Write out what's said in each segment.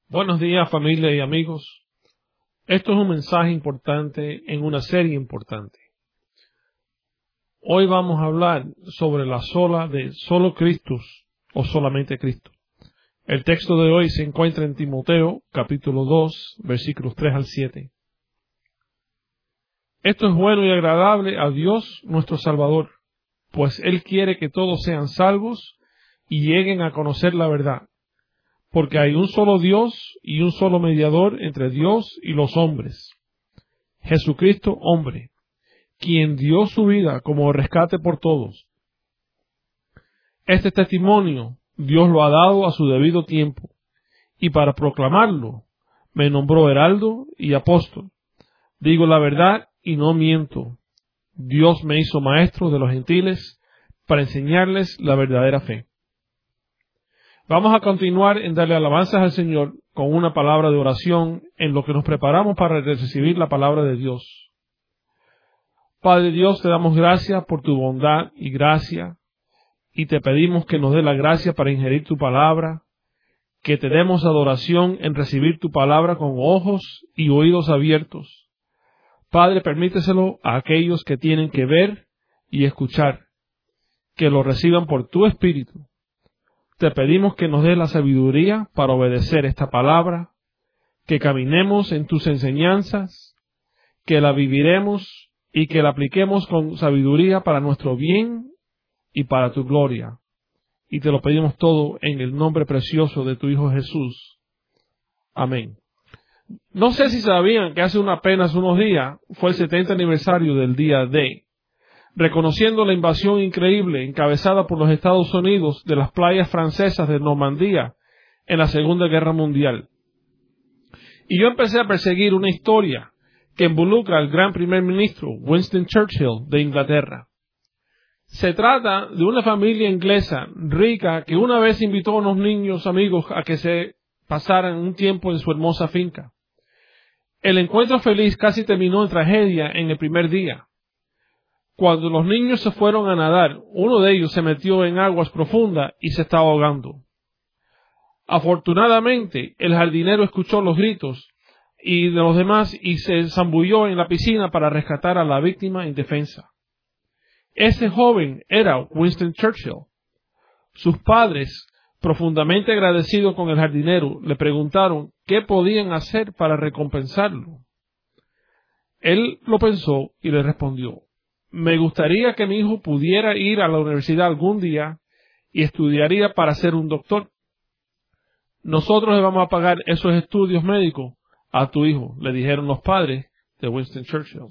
Buenos días, familia y amigos. Esto es un mensaje importante en una serie importante. Hoy vamos a hablar sobre la sola de solo Cristo o solamente Cristo. El texto de hoy se encuentra en Timoteo, capítulo 2, versículos 3 al 7. Esto es bueno y agradable a Dios nuestro Salvador, pues Él quiere que todos sean salvos y lleguen a conocer la verdad. Porque hay un solo Dios y un solo mediador entre Dios y los hombres, Jesucristo hombre, quien dio su vida como rescate por todos. Este testimonio Dios lo ha dado a su debido tiempo, y para proclamarlo me nombró heraldo y apóstol. Digo la verdad y no miento. Dios me hizo maestro de los gentiles para enseñarles la verdadera fe. Vamos a continuar en darle alabanzas al Señor con una palabra de oración en lo que nos preparamos para recibir la palabra de Dios. Padre Dios, te damos gracias por tu bondad y gracia, y te pedimos que nos dé la gracia para ingerir tu palabra, que te demos adoración en recibir tu palabra con ojos y oídos abiertos. Padre, permíteselo a aquellos que tienen que ver y escuchar, que lo reciban por tu Espíritu. Te pedimos que nos des la sabiduría para obedecer esta palabra, que caminemos en tus enseñanzas, que la viviremos y que la apliquemos con sabiduría para nuestro bien y para tu gloria. Y te lo pedimos todo en el nombre precioso de tu Hijo Jesús. Amén. No sé si sabían que hace apenas unos días fue el 70 aniversario del día D, reconociendo la invasión increíble encabezada por los Estados Unidos de las playas francesas de Normandía en la Segunda Guerra Mundial. Y yo empecé a perseguir una historia que involucra al gran primer ministro Winston Churchill de Inglaterra. Se trata de una familia inglesa rica que una vez invitó a unos niños amigos a que se pasaran un tiempo en su hermosa finca. El encuentro feliz casi terminó en tragedia en el primer día. Cuando los niños se fueron a nadar, uno de ellos se metió en aguas profundas y se estaba ahogando. Afortunadamente, el jardinero escuchó los gritos de los demás y se zambulló en la piscina para rescatar a la víctima indefensa. Ese joven era Winston Churchill. Sus padres, profundamente agradecidos con el jardinero, le preguntaron qué podían hacer para recompensarlo. Él lo pensó y le respondió: me gustaría que mi hijo pudiera ir a la universidad algún día y estudiaría para ser un doctor. Nosotros le vamos a pagar esos estudios médicos a tu hijo, le dijeron los padres de Winston Churchill.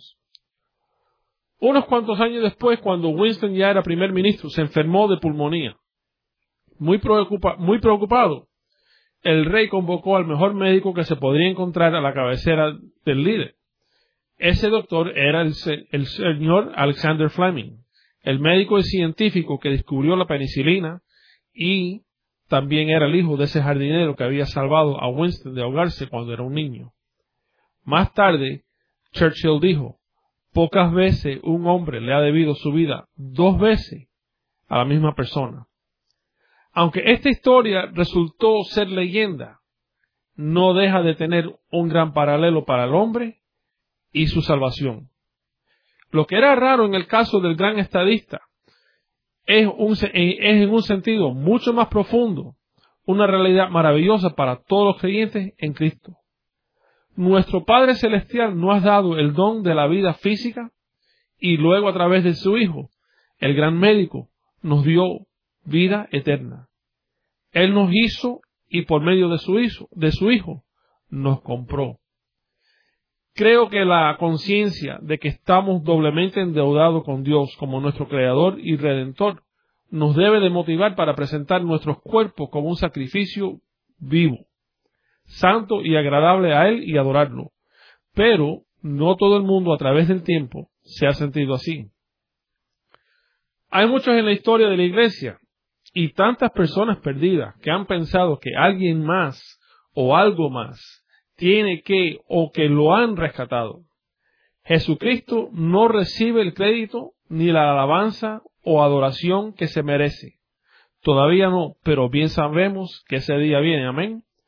Unos cuantos años después, cuando Winston ya era primer ministro, se enfermó de pulmonía. Muy preocupado, el rey convocó al mejor médico que se podría encontrar a la cabecera del líder. Ese doctor era el señor Alexander Fleming, el médico y científico que descubrió la penicilina, y también era el hijo de ese jardinero que había salvado a Winston de ahogarse cuando era un niño. Más tarde, Churchill dijo: pocas veces un hombre le ha debido su vida 2 veces a la misma persona. Aunque esta historia resultó ser leyenda, no deja de tener un gran paralelo para el hombre y su salvación. Lo que era raro en el caso del gran estadista es en un sentido mucho más profundo, una realidad maravillosa para todos los creyentes en Cristo. Nuestro Padre Celestial nos ha dado el don de la vida física y luego a través de su Hijo, el gran médico, nos dio vida eterna. Él nos hizo y por medio de su Hijo nos compró. Creo que la conciencia de que estamos doblemente endeudados con Dios como nuestro Creador y Redentor nos debe de motivar para presentar nuestros cuerpos como un sacrificio vivo, santo y agradable a Él y adorarlo. Pero no todo el mundo a través del tiempo se ha sentido así. Hay muchos en la historia de la iglesia y tantas personas perdidas que han pensado que alguien más o algo más tiene que o que lo han rescatado. Jesucristo no recibe el crédito ni la alabanza o adoración que se merece. Todavía no, pero bien sabemos que ese día viene, amén.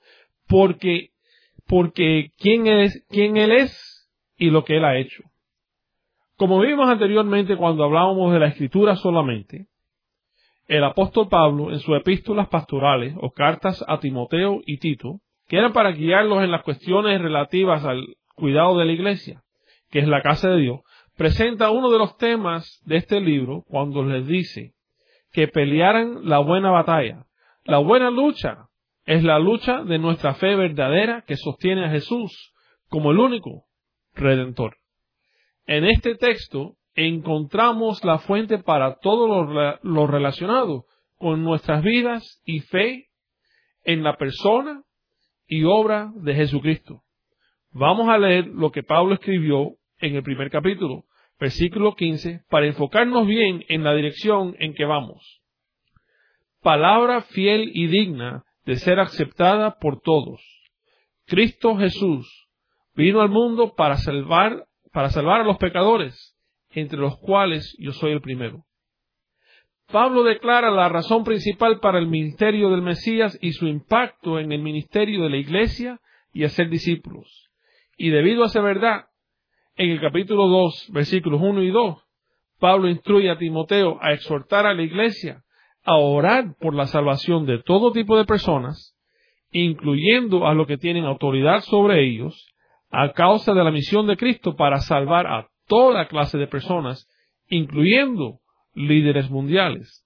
porque quién Él es y lo que Él ha hecho. Como vimos anteriormente cuando hablábamos de la Escritura solamente, el apóstol Pablo en sus epístolas pastorales o cartas a Timoteo y Tito, que eran para guiarlos en las cuestiones relativas al cuidado de la iglesia, que es la casa de Dios, presenta uno de los temas de este libro cuando les dice que pelearan la buena batalla. La buena lucha es la lucha de nuestra fe verdadera que sostiene a Jesús como el único Redentor. En este texto encontramos la fuente para todo lo relacionado con nuestras vidas y fe en la persona y obra de Jesucristo. Vamos a leer lo que Pablo escribió en el primer capítulo, versículo 15, para enfocarnos bien en la dirección en que vamos. Palabra fiel y digna de ser aceptada por todos. Cristo Jesús vino al mundo para salvar a los pecadores, entre los cuales yo soy el primero. Pablo declara la razón principal para el ministerio del Mesías y su impacto en el ministerio de la iglesia y hacer discípulos. Y debido a esa verdad, en el capítulo 2, versículos 1 y 2, Pablo instruye a Timoteo a exhortar a la iglesia a orar por la salvación de todo tipo de personas, incluyendo a los que tienen autoridad sobre ellos, a causa de la misión de Cristo para salvar a toda clase de personas, incluyendo líderes mundiales.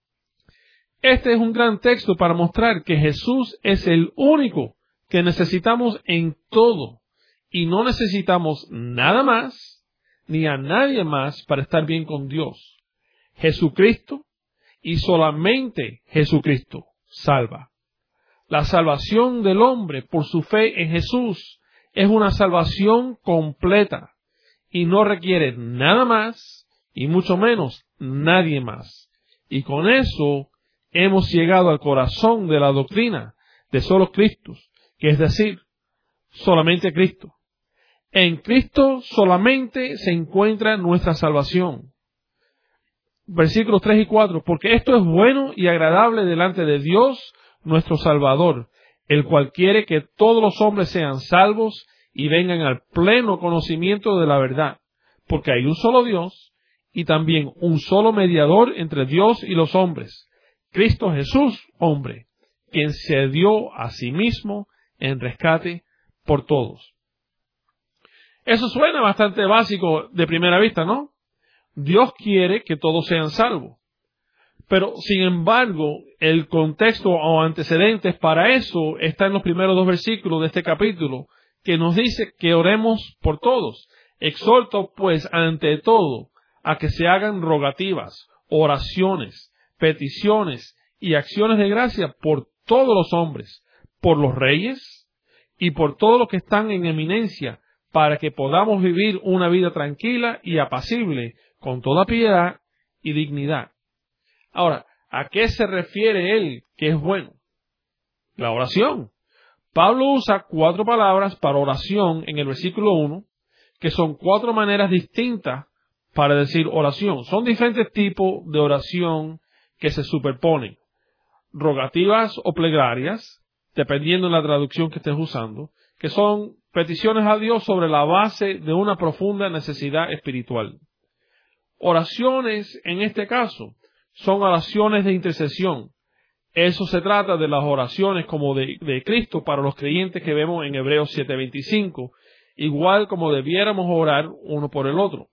Este es un gran texto para mostrar que Jesús es el único que necesitamos en todo y no necesitamos nada más ni a nadie más para estar bien con Dios. Jesucristo y solamente Jesucristo salva. La salvación del hombre por su fe en Jesús es una salvación completa y no requiere nada más y mucho menos nadie más. Y con eso hemos llegado al corazón de la doctrina de solo Cristo, que es decir, solamente Cristo. En Cristo solamente se encuentra nuestra salvación. Versículos 3 y 4, porque esto es bueno y agradable delante de Dios, nuestro Salvador, el cual quiere que todos los hombres sean salvos y vengan al pleno conocimiento de la verdad, porque hay un solo Dios y también un solo mediador entre Dios y los hombres, Cristo Jesús, hombre, quien se dio a sí mismo en rescate por todos. Eso suena bastante básico de primera vista, ¿no? Dios quiere que todos sean salvos. Pero, sin embargo, el contexto o antecedentes para eso está en los primeros 2 versículos de este capítulo, que nos dice que oremos por todos. Exhorto, pues, ante todo, a que se hagan rogativas, oraciones, peticiones y acciones de gracia por todos los hombres, por los reyes y por todos los que están en eminencia, para que podamos vivir una vida tranquila y apacible, con toda piedad y dignidad. Ahora, ¿a qué se refiere él que es bueno? La oración. Pablo usa 4 palabras para oración en el versículo 1, que son 4 maneras distintas para decir oración. Son diferentes tipos de oración que se superponen. Rogativas o plegarias, dependiendo de la traducción que estés usando, que son peticiones a Dios sobre la base de una profunda necesidad espiritual. Oraciones, en este caso, son oraciones de intercesión. Eso se trata de las oraciones como de Cristo para los creyentes que vemos en Hebreos 7:25, igual como debiéramos orar uno por el otro.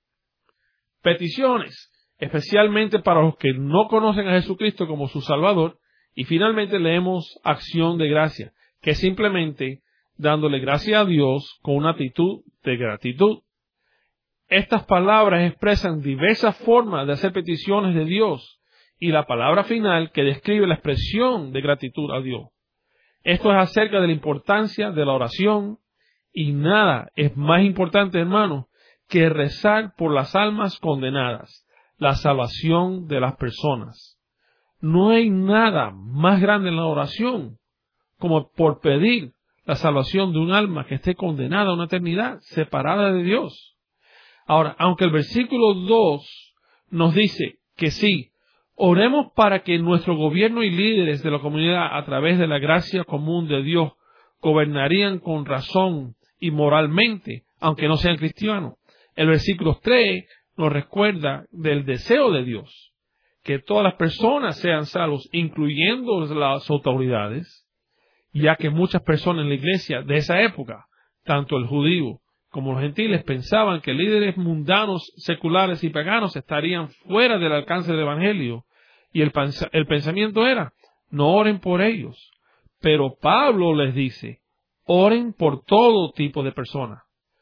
Peticiones, especialmente para los que no conocen a Jesucristo como su Salvador. Y finalmente leemos acción de gracia, que es simplemente dándole gracias a Dios con una actitud de gratitud. Estas palabras expresan diversas formas de hacer peticiones de Dios y la palabra final que describe la expresión de gratitud a Dios. Esto es acerca de la importancia de la oración y nada es más importante, hermanos, que rezar por las almas condenadas, la salvación de las personas. No hay nada más grande en la oración como por pedir la salvación de un alma que esté condenada a una eternidad separada de Dios. Ahora, aunque el versículo 2 nos dice que sí, oremos para que nuestro gobierno y líderes de la comunidad, a través de la gracia común de Dios, gobernarían con razón y moralmente, aunque no sean cristianos. El versículo 3 nos recuerda del deseo de Dios, que todas las personas sean salvos, incluyendo las autoridades, ya que muchas personas en la iglesia de esa época, tanto el judío como los gentiles, pensaban que líderes mundanos, seculares y paganos estarían fuera del alcance del evangelio, y el pensamiento era: no oren por ellos. Pero Pablo les dice: oren por todo tipo de personas.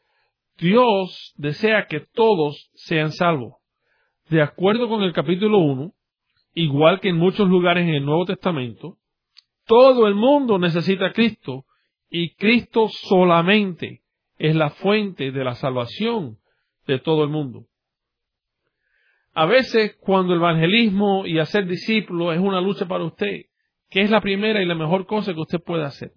Dios desea que todos sean salvos. De acuerdo con el capítulo 1, igual que en muchos lugares en el Nuevo Testamento, todo el mundo necesita a Cristo, y Cristo solamente es la fuente de la salvación de todo el mundo. A veces, cuando el evangelismo y hacer discípulos es una lucha para usted, ¿qué es la primera y la mejor cosa que usted puede hacer?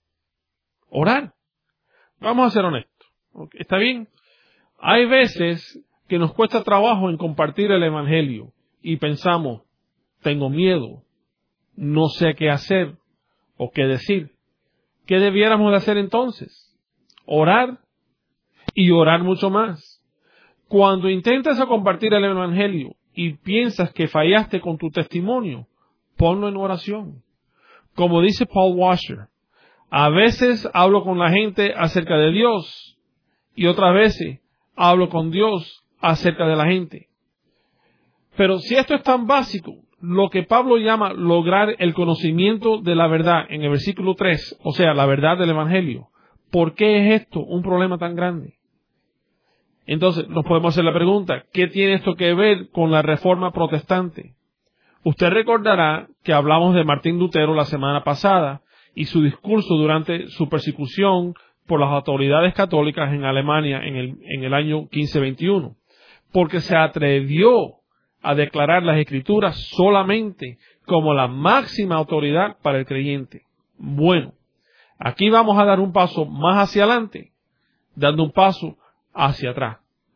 Orar. Vamos a ser honestos. ¿Está bien? Hay veces que nos cuesta trabajo en compartir el evangelio y pensamos: tengo miedo, no sé qué hacer o qué decir. ¿Qué debiéramos de hacer entonces? Orar, y orar mucho más. Cuando intentas compartir el evangelio y piensas que fallaste con tu testimonio, ponlo en oración. Como dice Paul Washer, a veces hablo con la gente acerca de Dios y otras veces hablo con Dios acerca de la gente. Pero si esto es tan básico, lo que Pablo llama lograr el conocimiento de la verdad en el versículo 3, o sea, la verdad del evangelio, ¿por qué es esto un problema tan grande? Entonces, nos podemos hacer la pregunta: ¿qué tiene esto que ver con la Reforma Protestante? Usted recordará que hablamos de Martín Lutero la semana pasada y su discurso durante su persecución por las autoridades católicas en Alemania en el año 1521, porque se atrevió a declarar las Escrituras solamente como la máxima autoridad para el creyente. Bueno, aquí vamos a dar un paso más hacia adelante, dando un paso hacia atrás.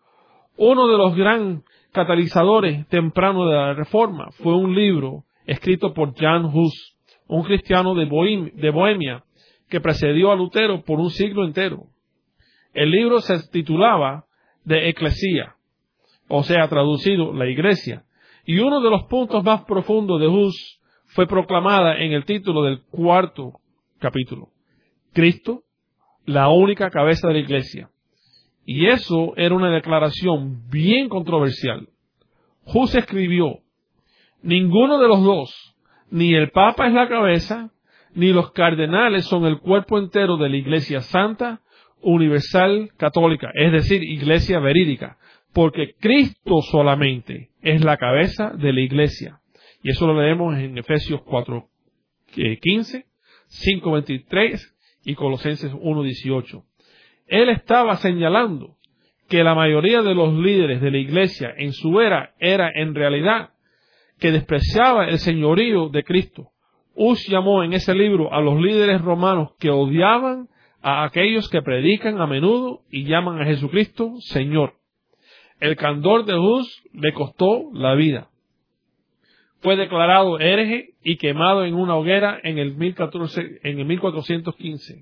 Uno de los grandes catalizadores tempranos de la Reforma fue un libro escrito por Jan Hus, un cristiano de Bohemia que precedió a Lutero por un siglo entero. El libro se titulaba De Ecclesia, o sea, traducido, la Iglesia, y uno de los puntos más profundos de Hus fue proclamada en el título del 4º capítulo: Cristo, la única cabeza de la Iglesia. Y eso era una declaración bien controversial. Hus escribió: ninguno de los dos, ni el Papa es la cabeza, ni los cardenales son el cuerpo entero de la Iglesia Santa, Universal, Católica, es decir, Iglesia verídica, porque Cristo solamente es la cabeza de la Iglesia. Y eso lo leemos en Efesios 4:15, 5:23 y Colosenses 1:18. Él estaba señalando que la mayoría de los líderes de la Iglesia en su era en realidad que despreciaba el señorío de Cristo. Hus llamó en ese libro a los líderes romanos que odiaban a aquellos que predican a menudo y llaman a Jesucristo Señor. El candor de Hus le costó la vida. Fue declarado hereje y quemado en una hoguera en el 1415.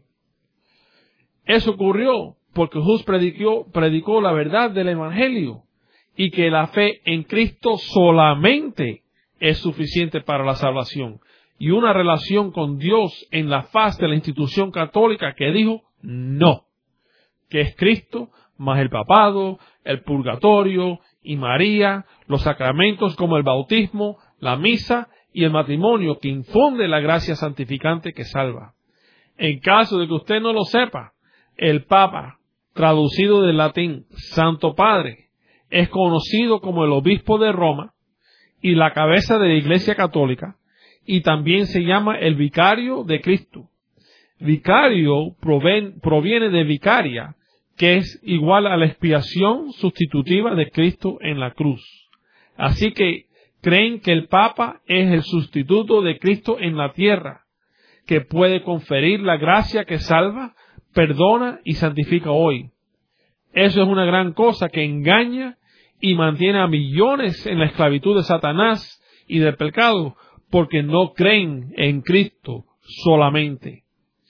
Eso ocurrió porque Hus predicó la verdad del Evangelio y que la fe en Cristo solamente es suficiente para la salvación, y una relación con Dios en la faz de la institución católica que dijo no, que es Cristo más el papado, el purgatorio y María, los sacramentos como el bautismo, la misa y el matrimonio que infunde la gracia santificante que salva. En caso de que usted no lo sepa, el Papa, traducido del latín Santo Padre, es conocido como el obispo de Roma y la cabeza de la Iglesia Católica, y también se llama el vicario de Cristo. Vicario proviene de vicaria, que es igual a la expiación sustitutiva de Cristo en la cruz. Así que creen que el Papa es el sustituto de Cristo en la tierra, que puede conferir la gracia que salva, perdona y santifica hoy. Eso es una gran cosa que engaña y mantiene a millones en la esclavitud de Satanás y del pecado, porque no creen en Cristo solamente.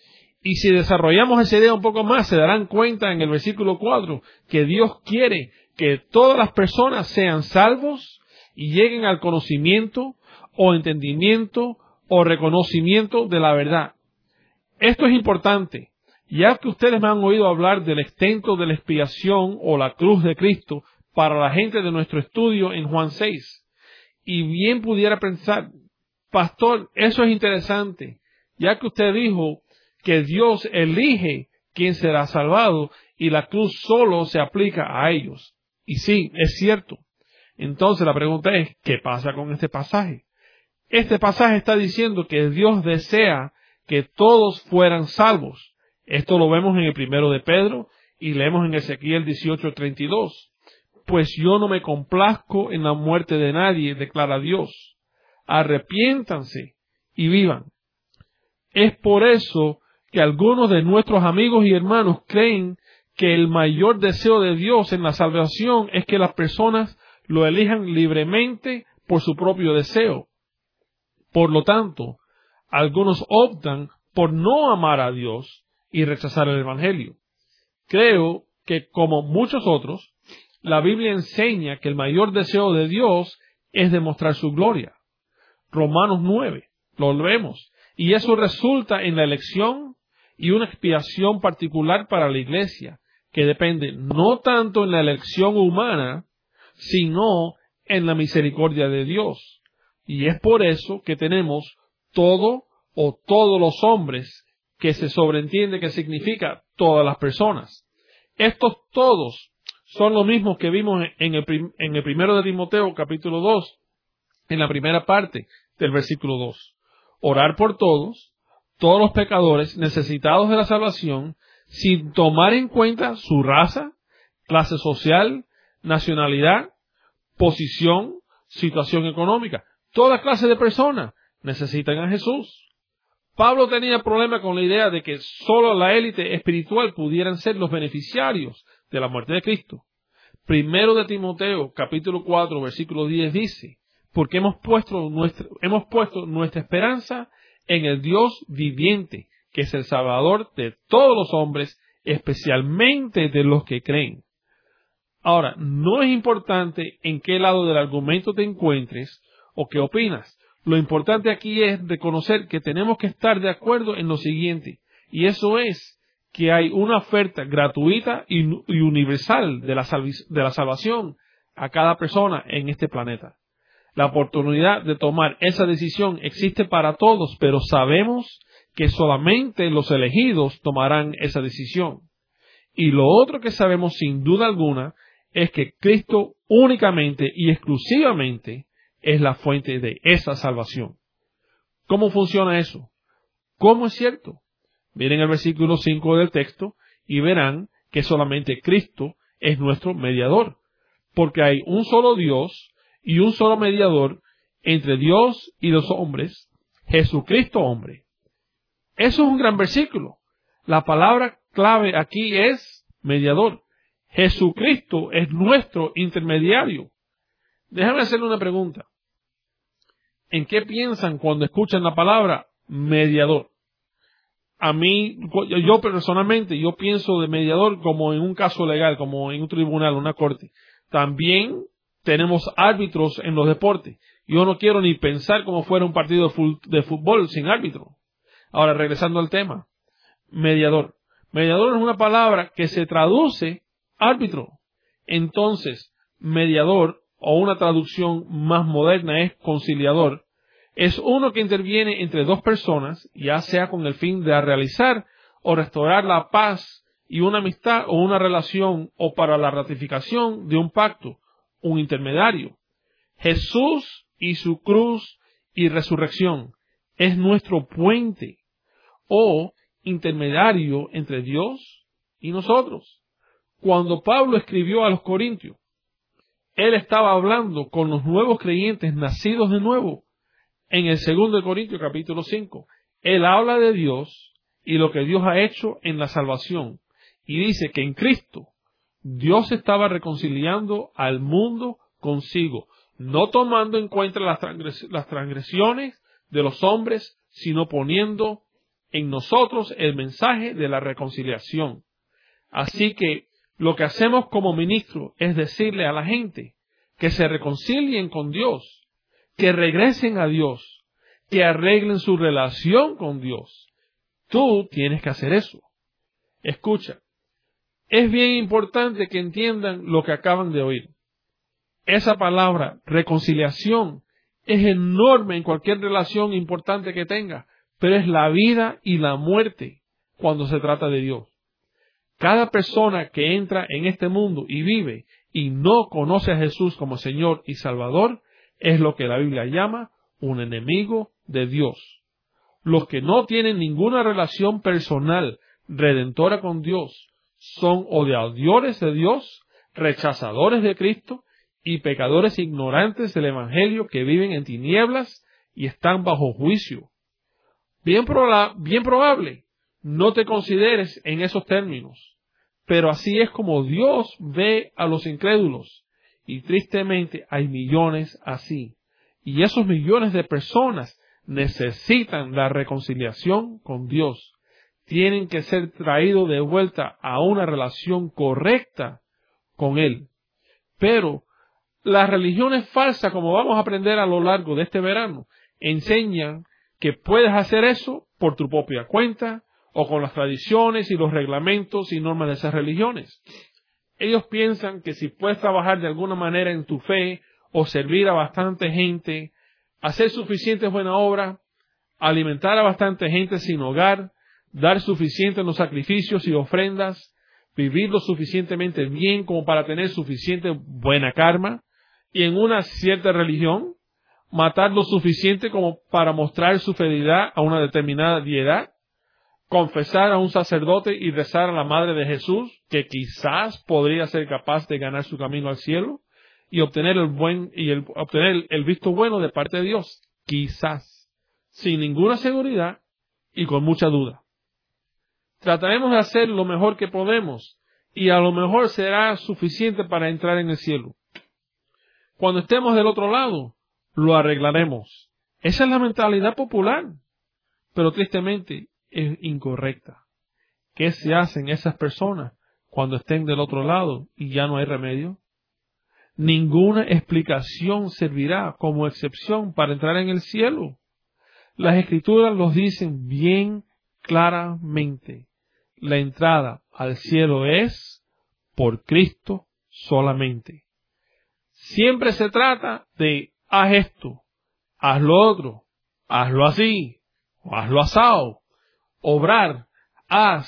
Y si desarrollamos esa idea un poco más, se darán cuenta en el versículo 4 que Dios quiere que todas las personas sean salvos y lleguen al conocimiento o entendimiento o reconocimiento de la verdad. Esto es importante, ya que ustedes me han oído hablar del extento de la expiación o la cruz de Cristo para la gente de nuestro estudio en Juan 6. Y bien pudiera pensar, pastor, eso es interesante, ya que usted dijo que Dios elige quién será salvado y la cruz solo se aplica a ellos. Y sí, es cierto. Entonces la pregunta es, ¿qué pasa con este pasaje? Este pasaje está diciendo que Dios desea que todos fueran salvos. Esto lo vemos en el 1 de Pedro y leemos en Ezequiel 18:32. Pues yo no me complazco en la muerte de nadie, declara Dios. Arrepiéntanse y vivan. Es por eso que algunos de nuestros amigos y hermanos creen que el mayor deseo de Dios en la salvación es que las personas lo elijan libremente por su propio deseo. Por lo tanto, algunos optan por no amar a Dios y rechazar el Evangelio. Creo que, como muchos otros, la Biblia enseña que el mayor deseo de Dios es demostrar su gloria. Romanos 9, lo vemos. Y eso resulta en la elección y una expiación particular para la iglesia, que depende no tanto en la elección humana, sino en la misericordia de Dios. Y es por eso que tenemos todo o todos los hombres, que se sobreentiende que significa todas las personas. Estos todos son los mismos que vimos en el 1 de Timoteo capítulo 2, en la primera parte del versículo 2. Orar por todos los pecadores necesitados de la salvación, sin tomar en cuenta su raza, clase social, nacionalidad, posición, situación económica. Toda clase de personas necesitan a Jesús. Pablo tenía problema con la idea de que solo la élite espiritual pudieran ser los beneficiarios de la muerte de Cristo. 1 de Timoteo, capítulo 4, versículo 10 dice, porque hemos puesto nuestra esperanza en el Dios viviente, que es el Salvador de todos los hombres, especialmente de los que creen. Ahora, no es importante en qué lado del argumento te encuentres o qué opinas. Lo importante aquí es reconocer que tenemos que estar de acuerdo en lo siguiente, y eso es que hay una oferta gratuita y universal de la salvación a cada persona en este planeta. La oportunidad de tomar esa decisión existe para todos, pero sabemos que solamente los elegidos tomarán esa decisión. Y lo otro que sabemos sin duda alguna es que Cristo únicamente y exclusivamente es la fuente de esa salvación. ¿Cómo funciona eso? ¿Cómo es cierto? Miren el versículo 5 del texto y verán que solamente Cristo es nuestro mediador, porque hay un solo Dios y un solo mediador entre Dios y los hombres, Jesucristo hombre. Eso es un gran versículo. La palabra clave aquí es mediador. Jesucristo es nuestro intermediario. Déjame hacerle una pregunta. ¿En qué piensan cuando escuchan la palabra mediador? A mí, yo personalmente, yo pienso de mediador como en un caso legal, como en un tribunal, una corte. También tenemos árbitros en los deportes. Yo no quiero ni pensar como fuera un partido de fútbol sin árbitro. Ahora, regresando al tema. Mediador. Mediador es una palabra que se traduce árbitro. Entonces, mediador, o una traducción más moderna es conciliador, es uno que interviene entre dos personas, ya sea con el fin de realizar o restaurar la paz y una amistad o una relación, o para la ratificación de un pacto, un intermediario. Jesús y su cruz y resurrección es nuestro puente o intermediario entre Dios y nosotros. Cuando Pablo escribió a los Corintios, él estaba hablando con los nuevos creyentes nacidos de nuevo. En el 2 Corintios capítulo 5, él habla de Dios y lo que Dios ha hecho en la salvación. Y dice que en Cristo Dios estaba reconciliando al mundo consigo, no tomando en cuenta las transgresiones de los hombres, sino poniendo en nosotros el mensaje de la reconciliación. Así que lo que hacemos como ministros es decirle a la gente que se reconcilien con Dios, que regresen a Dios, que arreglen su relación con Dios. Tú tienes que hacer eso. Escucha, es bien importante que entiendan lo que acaban de oír. Esa palabra, reconciliación, es enorme en cualquier relación importante que tenga, pero es la vida y la muerte cuando se trata de Dios. Cada persona que entra en este mundo y vive y no conoce a Jesús como Señor y Salvador es lo que la Biblia llama un enemigo de Dios. Los que no tienen ninguna relación personal redentora con Dios son odiadores de Dios, rechazadores de Cristo y pecadores ignorantes del Evangelio que viven en tinieblas y están bajo juicio. Bien probable no te consideres en esos términos, pero así es como Dios ve a los incrédulos, y tristemente hay millones así, y esos millones de personas necesitan la reconciliación con Dios, tienen que ser traídos de vuelta a una relación correcta con Él. Pero las religiones falsas, como vamos a aprender a lo largo de este verano, enseñan que puedes hacer eso por tu propia cuenta o con las tradiciones y los reglamentos y normas de esas religiones. Ellos piensan que si puedes trabajar de alguna manera en tu fe o servir a bastante gente, hacer suficientes buenas obras, alimentar a bastante gente sin hogar, dar suficiente en los sacrificios y ofrendas, vivir lo suficientemente bien como para tener suficiente buena karma, y en una cierta religión, matar lo suficiente como para mostrar su fidelidad a una determinada deidad, confesar a un sacerdote y rezar a la Madre de Jesús, que quizás podría ser capaz de ganar su camino al cielo, y obtener el visto bueno de parte de Dios, quizás, sin ninguna seguridad y con mucha duda. Trataremos de hacer lo mejor que podemos, y a lo mejor será suficiente para entrar en el cielo. Cuando estemos del otro lado, lo arreglaremos. Esa es la mentalidad popular, pero tristemente es incorrecta. ¿Qué se hacen esas personas cuando estén del otro lado y ya no hay remedio? Ninguna explicación servirá como excepción para entrar en el cielo. Las Escrituras los dicen bien claramente. La entrada al cielo es por Cristo solamente. Siempre se trata de haz esto, haz lo otro, hazlo así, o hazlo asado, obrar, haz.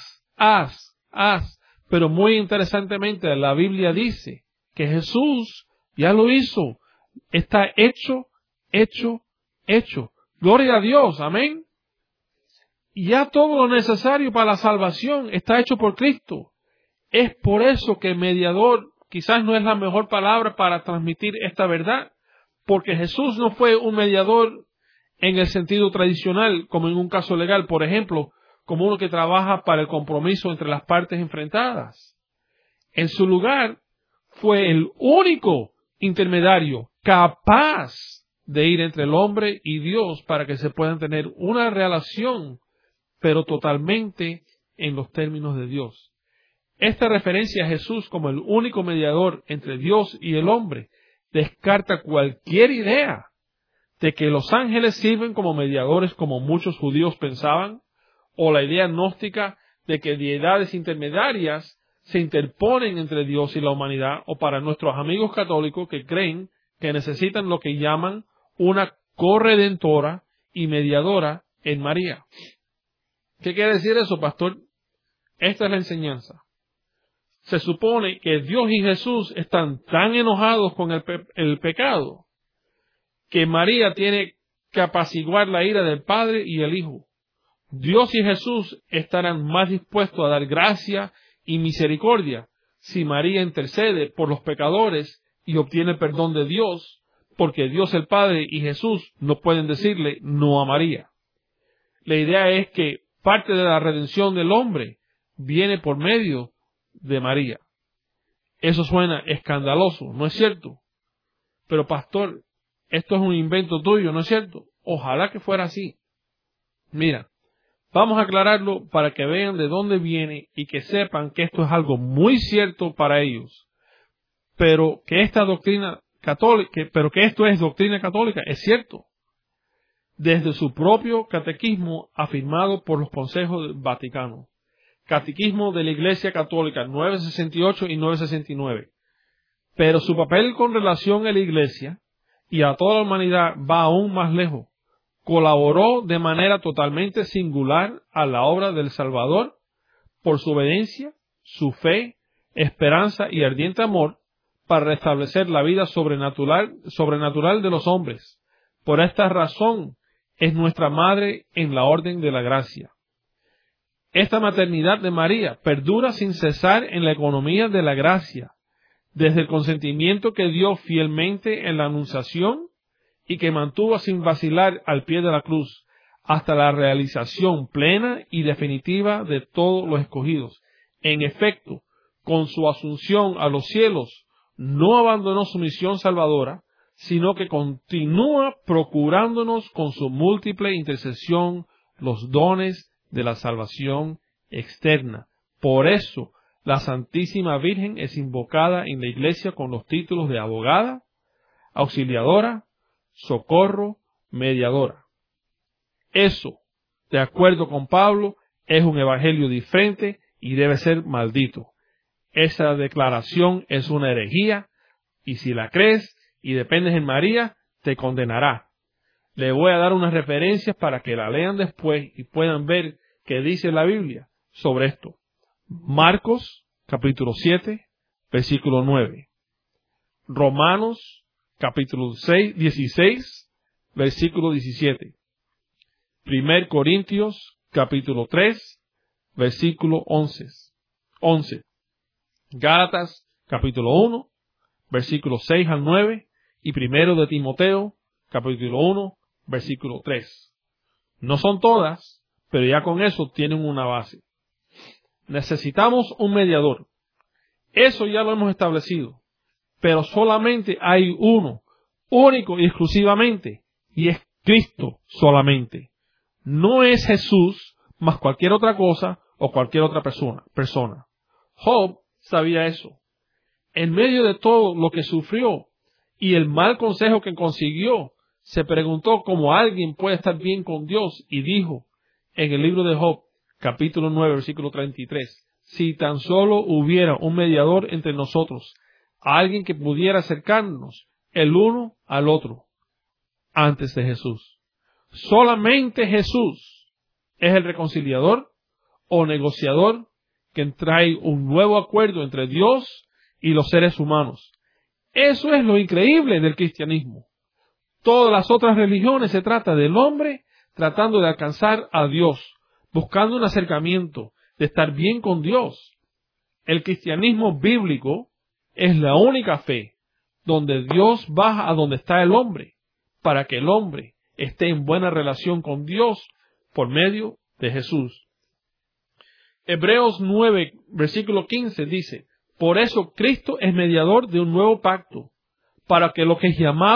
Pero muy interesantemente la Biblia dice que Jesús ya lo hizo, está hecho. Gloria a Dios, amén. Y ya todo lo necesario para la salvación está hecho por Cristo. Es por eso que mediador quizás no es la mejor palabra para transmitir esta verdad, porque Jesús no fue un mediador en el sentido tradicional, como en un caso legal, por ejemplo, como uno que trabaja para el compromiso entre las partes enfrentadas. En su lugar, fue el único intermediario capaz de ir entre el hombre y Dios para que se puedan tener una relación, pero totalmente en los términos de Dios. Esta referencia a Jesús como el único mediador entre Dios y el hombre descarta cualquier idea de que los ángeles sirven como mediadores como muchos judíos pensaban, o la idea gnóstica de que deidades intermediarias se interponen entre Dios y la humanidad, o para nuestros amigos católicos que creen que necesitan lo que llaman una corredentora y mediadora en María. ¿Qué quiere decir eso, pastor? Esta es la enseñanza. Se supone que Dios y Jesús están tan enojados con el pecado que María tiene que apaciguar la ira del Padre y el Hijo. Dios y Jesús estarán más dispuestos a dar gracia y misericordia si María intercede por los pecadores y obtiene perdón de Dios, porque Dios el Padre y Jesús no pueden decirle no a María. La idea es que parte de la redención del hombre viene por medio de María. Eso suena escandaloso, ¿no es cierto? Pero pastor, esto es un invento tuyo, ¿no es cierto? Ojalá que fuera así. Mira, Vamos a aclararlo para que vean de dónde viene y que sepan que esto es algo muy cierto para ellos. Pero que esto es doctrina católica, es cierto. Desde su propio catequismo afirmado por los consejos del Vaticano. Catequismo de la Iglesia Católica 968 y 969. Pero su papel con relación a la Iglesia y a toda la humanidad va aún más lejos. Colaboró de manera totalmente singular a la obra del Salvador por su obediencia, su fe, esperanza y ardiente amor para restablecer la vida sobrenatural de los hombres. Por esta razón es nuestra madre en la orden de la gracia. Esta maternidad de María perdura sin cesar en la economía de la gracia, desde el consentimiento que dio fielmente en la anunciación y que mantuvo sin vacilar al pie de la cruz, hasta la realización plena y definitiva de todos los escogidos. En efecto, con su asunción a los cielos, no abandonó su misión salvadora, sino que continúa procurándonos con su múltiple intercesión los dones de la salvación externa. Por eso, la Santísima Virgen es invocada en la Iglesia con los títulos de abogada, auxiliadora, socorro, mediadora. Eso, de acuerdo con Pablo, es un evangelio diferente y debe ser maldito. Esa declaración es una herejía y si la crees y dependes en María, te condenará. Le voy a dar unas referencias para que la lean después y puedan ver qué dice la Biblia sobre esto. Marcos, capítulo 7, versículo 9. Romanos, capítulo 16, versículo 17. 1 Corintios, capítulo 3, versículo 11. Gálatas, capítulo 1, versículos 6 al 9. Y 1 de Timoteo, capítulo 1, versículo 3. No son todas, pero ya con eso tienen una base. Necesitamos un mediador. Eso ya lo hemos establecido. Pero solamente hay uno, único y exclusivamente, y es Cristo solamente. No es Jesús más cualquier otra cosa o cualquier otra persona. Job sabía eso. En medio de todo lo que sufrió y el mal consejo que consiguió, se preguntó cómo alguien puede estar bien con Dios y dijo en el libro de Job, capítulo 9, versículo 33, si tan solo hubiera un mediador entre nosotros, alguien que pudiera acercarnos el uno al otro antes de Jesús. Solamente Jesús es el reconciliador o negociador que trae un nuevo acuerdo entre Dios y los seres humanos. Eso es lo increíble del cristianismo. Todas las otras religiones se trata del hombre tratando de alcanzar a Dios, buscando un acercamiento, de estar bien con Dios. El cristianismo bíblico es la única fe donde Dios baja a donde está el hombre, para que el hombre esté en buena relación con Dios por medio de Jesús. Hebreos 9, versículo 15 dice, por eso Cristo es mediador de un nuevo pacto, para que los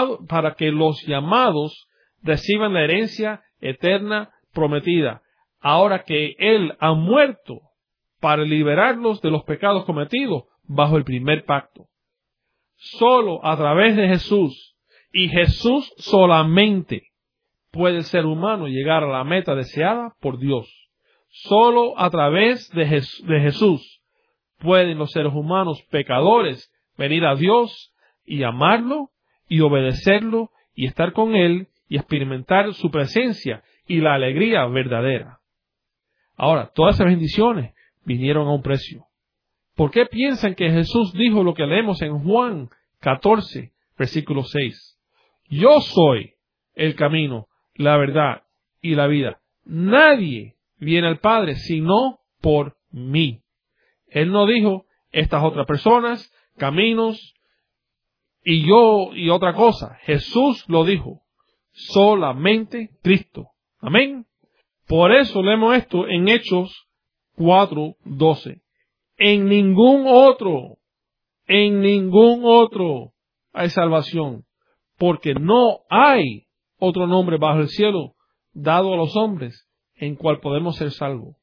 llamados reciban la herencia eterna prometida, ahora que Él ha muerto para liberarlos de los pecados cometidos bajo el primer pacto. Solo a través de Jesús, y Jesús solamente, puede el ser humano llegar a la meta deseada por Dios. Solo a través de Jesús pueden los seres humanos pecadores venir a Dios y amarlo y obedecerlo y estar con Él y experimentar su presencia y la alegría verdadera. Ahora, todas esas bendiciones vinieron a un precio. ¿Por qué piensan que Jesús dijo lo que leemos en Juan 14, versículo 6? Yo soy el camino, la verdad y la vida. Nadie viene al Padre sino por mí. Él no dijo estas otras personas, caminos, y yo y otra cosa. Jesús lo dijo. Solamente Cristo. Amén. Por eso leemos esto en Hechos 4:12. En ningún otro hay salvación, porque no hay otro nombre bajo el cielo dado a los hombres en cual podemos ser salvos.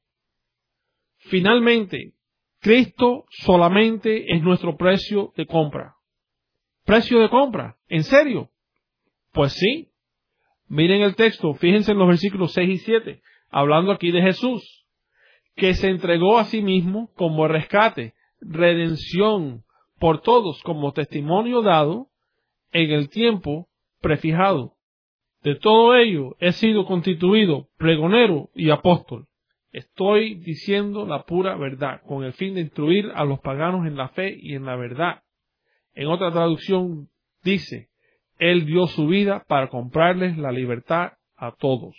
Finalmente, Cristo solamente es nuestro precio de compra. ¿Precio de compra? ¿En serio? Pues sí. Miren el texto, fíjense en los versículos 6 y 7, hablando aquí de Jesús, que se entregó a sí mismo como rescate, redención por todos, como testimonio dado en el tiempo prefijado. De todo ello he sido constituido pregonero y apóstol. Estoy diciendo la pura verdad, con el fin de instruir a los paganos en la fe y en la verdad. En otra traducción dice, Él dio su vida para comprarles la libertad a todos.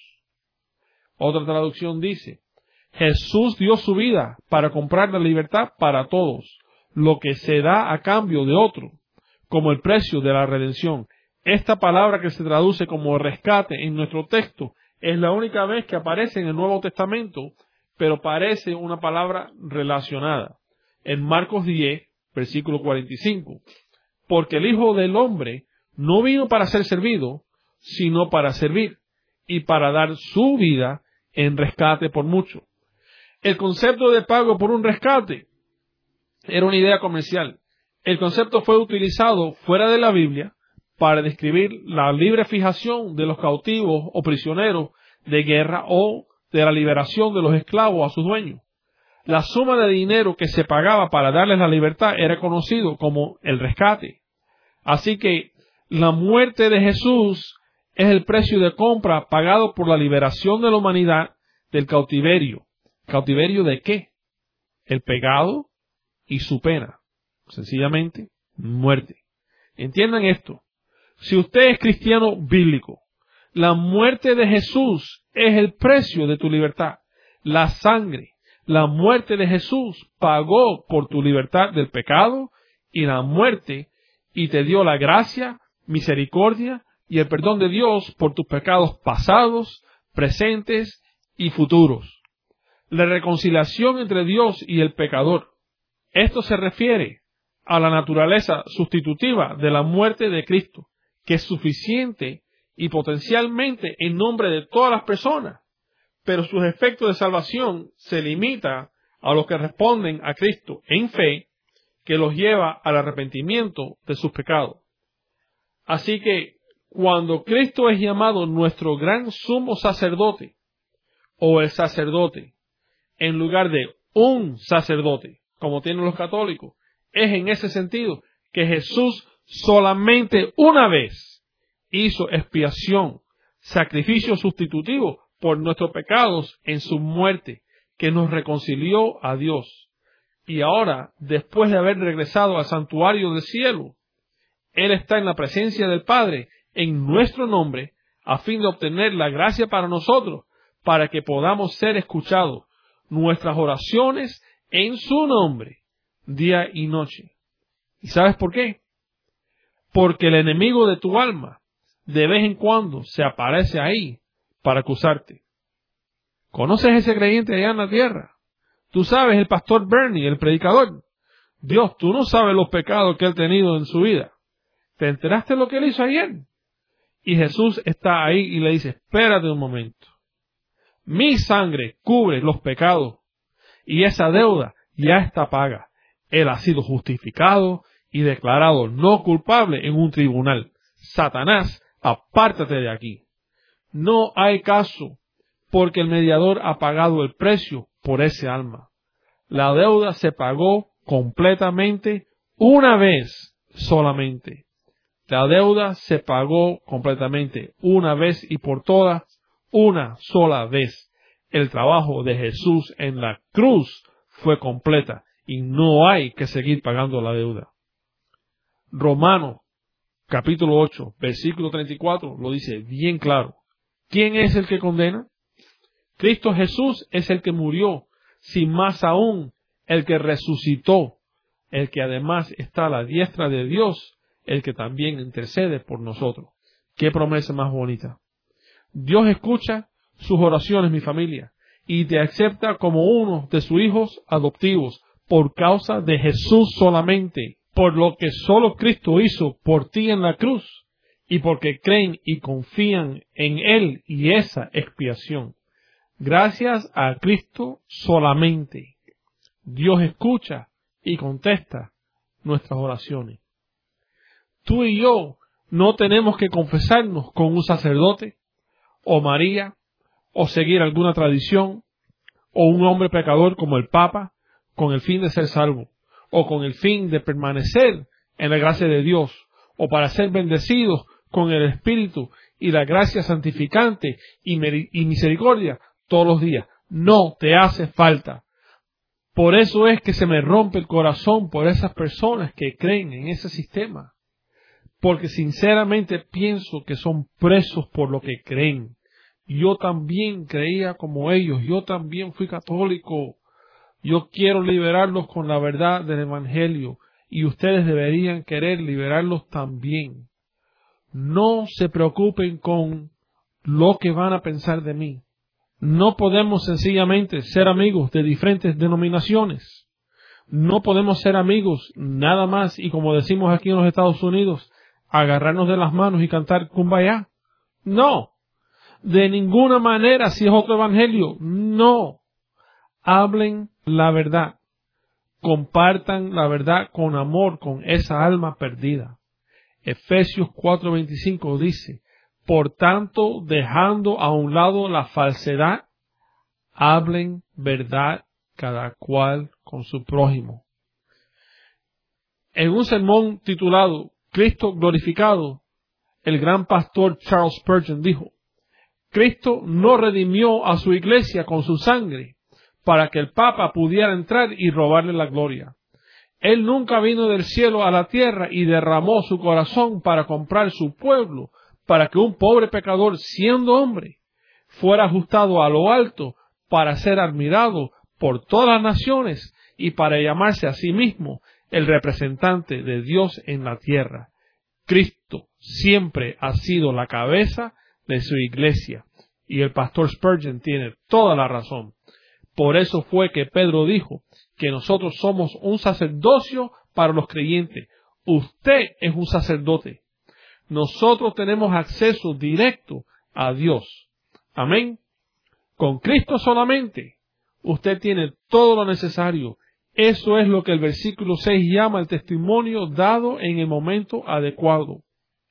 Otra traducción dice, Jesús dio su vida para comprar la libertad para todos, lo que se da a cambio de otro, como el precio de la redención. Esta palabra que se traduce como rescate en nuestro texto es la única vez que aparece en el Nuevo Testamento, pero parece una palabra relacionada. En Marcos 10, versículo 45. Porque el Hijo del Hombre no vino para ser servido, sino para servir, y para dar su vida en rescate por mucho. El concepto de pago por un rescate era una idea comercial. El concepto fue utilizado fuera de la Biblia para describir la libre fijación de los cautivos o prisioneros de guerra o de la liberación de los esclavos a sus dueños. La suma de dinero que se pagaba para darles la libertad era conocido como el rescate. Así que la muerte de Jesús es el precio de compra pagado por la liberación de la humanidad del cautiverio. ¿Cautiverio de qué? El pecado y su pena. Sencillamente, muerte. Entiendan esto. Si usted es cristiano bíblico, la muerte de Jesús es el precio de tu libertad. La sangre, la muerte de Jesús pagó por tu libertad del pecado y la muerte y te dio la gracia, misericordia y el perdón de Dios por tus pecados pasados, presentes y futuros. La reconciliación entre Dios y el pecador. Esto se refiere a la naturaleza sustitutiva de la muerte de Cristo, que es suficiente y potencialmente en nombre de todas las personas, pero sus efectos de salvación se limita a los que responden a Cristo en fe, que los lleva al arrepentimiento de sus pecados. Así que cuando Cristo es llamado nuestro gran sumo sacerdote, o el sacerdote, en lugar de un sacerdote, como tienen los católicos, es en ese sentido que Jesús solamente una vez hizo expiación, sacrificio sustitutivo por nuestros pecados en su muerte, que nos reconcilió a Dios. Y ahora, después de haber regresado al santuario del cielo, Él está en la presencia del Padre en nuestro nombre, a fin de obtener la gracia para nosotros, para que podamos ser escuchados, nuestras oraciones en su nombre, día y noche. ¿Y sabes por qué? Porque el enemigo de tu alma de vez en cuando se aparece ahí para acusarte. ¿Conoces ese creyente allá en la tierra? Tú sabes, el pastor Bernie, el predicador. Dios, tú no sabes los pecados que él ha tenido en su vida. ¿Te enteraste de lo que él hizo ayer? Y Jesús está ahí y le dice, espérate un momento. Mi sangre cubre los pecados y esa deuda ya está paga. Él ha sido justificado y declarado no culpable en un tribunal. Satanás, apártate de aquí. No hay caso, porque el mediador ha pagado el precio por ese alma. La deuda se pagó completamente una vez solamente. La deuda se pagó completamente una vez y por todas, una sola vez. El trabajo de Jesús en la cruz fue completa y no hay que seguir pagando la deuda. Romanos capítulo 8, versículo 34 lo dice bien claro. ¿Quién es el que condena? Cristo Jesús es el que murió, sin más aún el que resucitó, el que además está a la diestra de Dios, el que también intercede por nosotros. ¡Qué promesa más bonita! Dios escucha sus oraciones, mi familia, y te acepta como uno de sus hijos adoptivos por causa de Jesús solamente, por lo que solo Cristo hizo por ti en la cruz, y porque creen y confían en Él y esa expiación. Gracias a Cristo solamente, Dios escucha y contesta nuestras oraciones. Tú y yo no tenemos que confesarnos con un sacerdote, o María, o seguir alguna tradición, o un hombre pecador como el Papa, con el fin de ser salvo, o con el fin de permanecer en la gracia de Dios, o para ser bendecidos con el Espíritu y la gracia santificante y misericordia todos los días. No te hace falta. Por eso es que se me rompe el corazón por esas personas que creen en ese sistema. Porque sinceramente pienso que son presos por lo que creen. Yo también creía como ellos. Yo también fui católico. Yo quiero liberarlos con la verdad del Evangelio. Y ustedes deberían querer liberarlos también. No se preocupen con lo que van a pensar de mí. No podemos sencillamente ser amigos de diferentes denominaciones. No podemos ser amigos nada más y, como decimos aquí en los Estados Unidos, agarrarnos de las manos y cantar Kumbaya. No. De ninguna manera, si es otro evangelio. No. Hablen la verdad. Compartan la verdad con amor con esa alma perdida. Efesios 4:25 dice: por tanto, dejando a un lado la falsedad, hablen verdad cada cual con su prójimo. En un sermón titulado Cristo glorificado, el gran pastor Charles Spurgeon dijo: Cristo no redimió a su iglesia con su sangre para que el Papa pudiera entrar y robarle la gloria. Él nunca vino del cielo a la tierra y derramó su corazón para comprar su pueblo, para que un pobre pecador, siendo hombre, fuera ajustado a lo alto para ser admirado por todas las naciones y para llamarse a sí mismo el representante de Dios en la tierra. Cristo siempre ha sido la cabeza de su iglesia, y el pastor Spurgeon tiene toda la razón. Por eso fue que Pedro dijo que nosotros somos un sacerdocio para los creyentes. Usted es un sacerdote. Nosotros tenemos acceso directo a Dios. Amén. Con Cristo solamente, usted tiene todo lo necesario. Eso es lo que el versículo 6 llama el testimonio dado en el momento adecuado.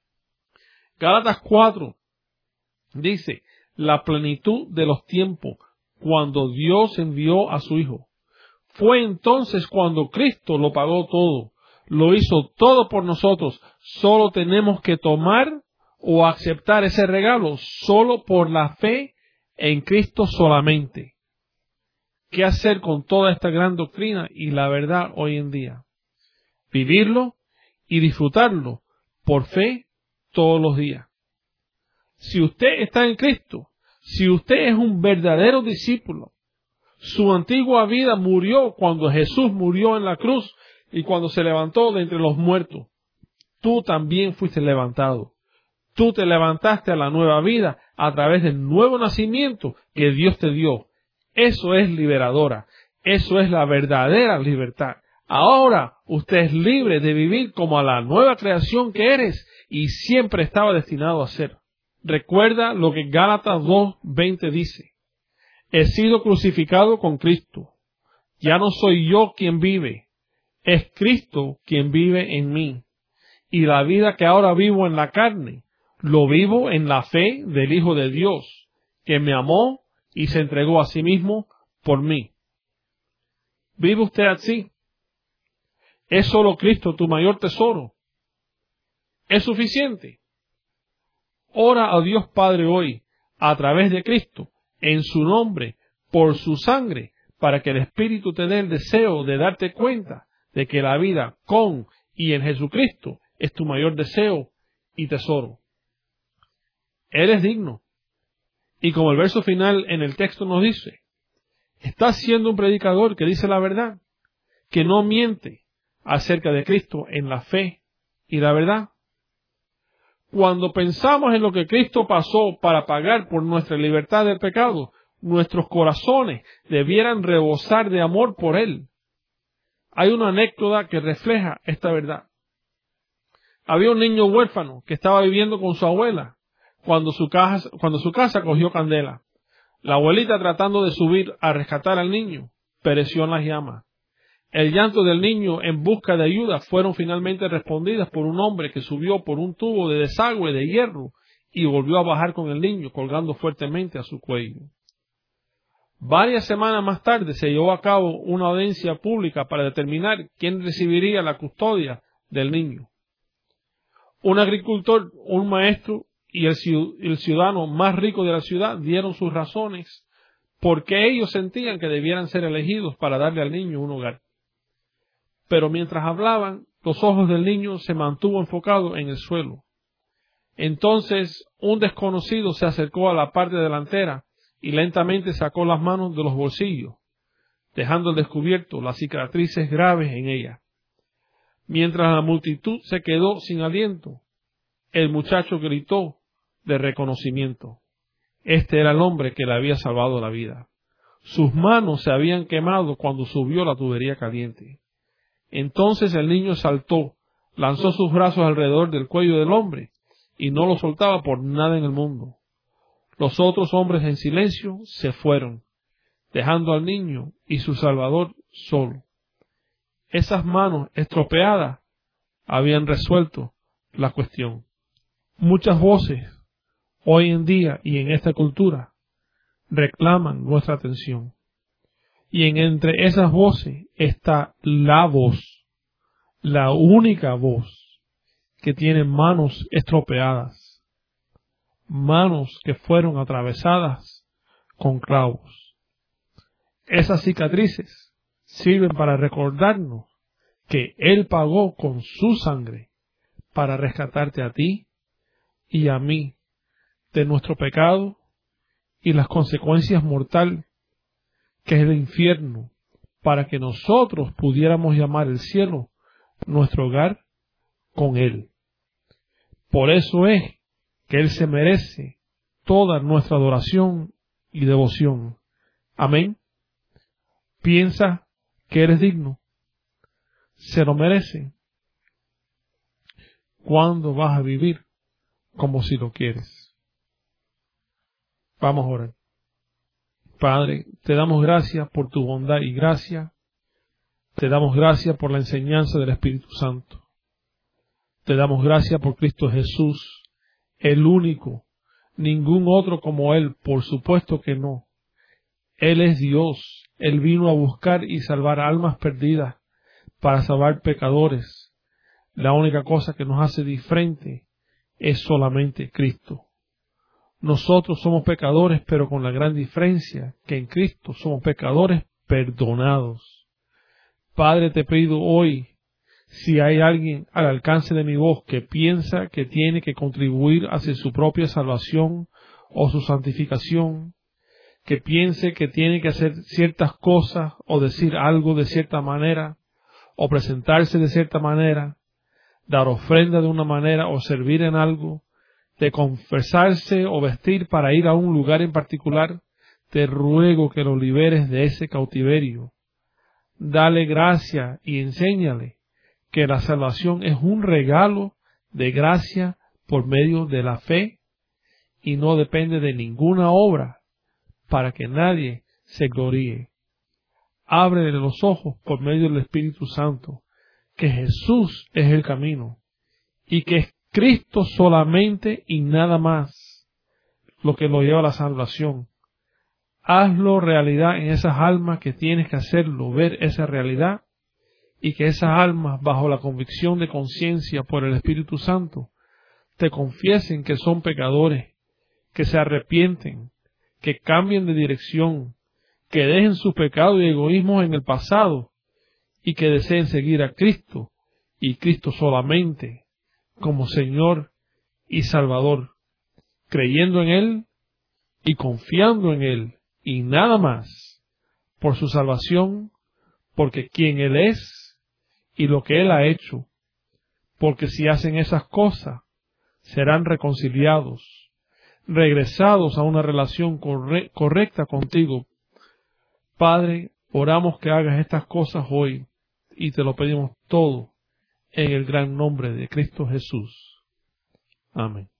Gálatas 4 dice: la plenitud de los tiempos, cuando Dios envió a su Hijo. Fue entonces cuando Cristo lo pagó todo. Lo hizo todo por nosotros. Solo tenemos que tomar o aceptar ese regalo solo por la fe en Cristo solamente. ¿Qué hacer con toda esta gran doctrina y la verdad hoy en día? Vivirlo y disfrutarlo por fe todos los días. Si usted está en Cristo, si usted es un verdadero discípulo, su antigua vida murió cuando Jesús murió en la cruz y cuando se levantó de entre los muertos. Tú también fuiste levantado. Tú te levantaste a la nueva vida a través del nuevo nacimiento que Dios te dio. Eso es liberadora. Eso es la verdadera libertad. Ahora usted es libre de vivir como a la nueva creación que eres y siempre estaba destinado a ser. Recuerda lo que Gálatas 2:20 dice: he sido crucificado con Cristo. Ya no soy yo quien vive, es Cristo quien vive en mí. Y la vida que ahora vivo en la carne, lo vivo en la fe del Hijo de Dios, que me amó y se entregó a sí mismo por mí. ¿Vive usted así? ¿Es solo Cristo tu mayor tesoro? ¿Es suficiente? Ora a Dios Padre hoy, a través de Cristo, en su nombre, por su sangre, para que el Espíritu te dé el deseo de darte cuenta de que la vida con y en Jesucristo es tu mayor deseo y tesoro. Él es digno. Y como el verso final en el texto nos dice, estás siendo un predicador que dice la verdad, que no miente acerca de Cristo en la fe y la verdad. Cuando pensamos en lo que Cristo pasó para pagar por nuestra libertad del pecado, nuestros corazones debieran rebosar de amor por Él. Hay una anécdota que refleja esta verdad. Había un niño huérfano que estaba viviendo con su abuela cuando su casa cogió candela. La abuelita, tratando de subir a rescatar al niño, pereció en las llamas. El llanto del niño en busca de ayuda fueron finalmente respondidas por un hombre que subió por un tubo de desagüe de hierro y volvió a bajar con el niño colgando fuertemente a su cuello. Varias semanas más tarde se llevó a cabo una audiencia pública para determinar quién recibiría la custodia del niño. Un agricultor, un maestro y el ciudadano más rico de la ciudad dieron sus razones por qué ellos sentían que debieran ser elegidos para darle al niño un hogar. Pero mientras hablaban, los ojos del niño se mantuvo enfocado en el suelo. Entonces un desconocido se acercó a la parte delantera y lentamente sacó las manos de los bolsillos, dejando al descubierto las cicatrices graves en ella. Mientras la multitud se quedó sin aliento, el muchacho gritó de reconocimiento. Este era el hombre que le había salvado la vida. Sus manos se habían quemado cuando subió la tubería caliente. Entonces el niño saltó, lanzó sus brazos alrededor del cuello del hombre y no lo soltaba por nada en el mundo. Los otros hombres en silencio se fueron, dejando al niño y su salvador solo. Esas manos estropeadas habían resuelto la cuestión. Muchas voces, hoy en día y en esta cultura, reclaman nuestra atención. Y entre esas voces está la voz, la única voz que tiene manos estropeadas, manos que fueron atravesadas con clavos. Esas cicatrices sirven para recordarnos que Él pagó con su sangre para rescatarte a ti y a mí de nuestro pecado y las consecuencias mortales que es el infierno, para que nosotros pudiéramos llamar el cielo nuestro hogar con Él. Por eso es que Él se merece toda nuestra adoración y devoción. Amén. ¿Piensa que eres digno? ¿Se lo merece? ¿Cuándo vas a vivir como si lo quieres? Vamos a orar. Padre, te damos gracias por tu bondad y gracia. Te damos gracias por la enseñanza del Espíritu Santo. Te damos gracias por Cristo Jesús, el único, ningún otro como Él, por supuesto que no. Él es Dios. Él vino a buscar y salvar almas perdidas para salvar pecadores. La única cosa que nos hace diferente es solamente Cristo. Nosotros somos pecadores, pero con la gran diferencia que en Cristo somos pecadores perdonados. Padre, te pido hoy, si hay alguien al alcance de mi voz que piensa que tiene que contribuir hacia su propia salvación o su santificación, que piense que tiene que hacer ciertas cosas o decir algo de cierta manera, o presentarse de cierta manera, dar ofrenda de una manera o servir en algo, de confesarse o vestir para ir a un lugar en particular, te ruego que lo liberes de ese cautiverio. Dale gracia y enséñale que la salvación es un regalo de gracia por medio de la fe y no depende de ninguna obra para que nadie se gloríe. Ábrele los ojos por medio del Espíritu Santo, que Jesús es el camino y que es Cristo solamente y nada más lo que lo lleva a la salvación. Hazlo realidad en esas almas que tienes que hacerlo, ver esa realidad, y que esas almas, bajo la convicción de conciencia por el Espíritu Santo, te confiesen que son pecadores, que se arrepienten, que cambien de dirección, que dejen su pecado y egoísmo en el pasado, y que deseen seguir a Cristo, y Cristo solamente, como Señor y Salvador, creyendo en Él y confiando en Él y nada más por su salvación, porque quien Él es y lo que Él ha hecho, porque si hacen esas cosas serán reconciliados, regresados a una relación correcta contigo. Padre, oramos que hagas estas cosas hoy y te lo pedimos todo en el gran nombre de Cristo Jesús. Amén.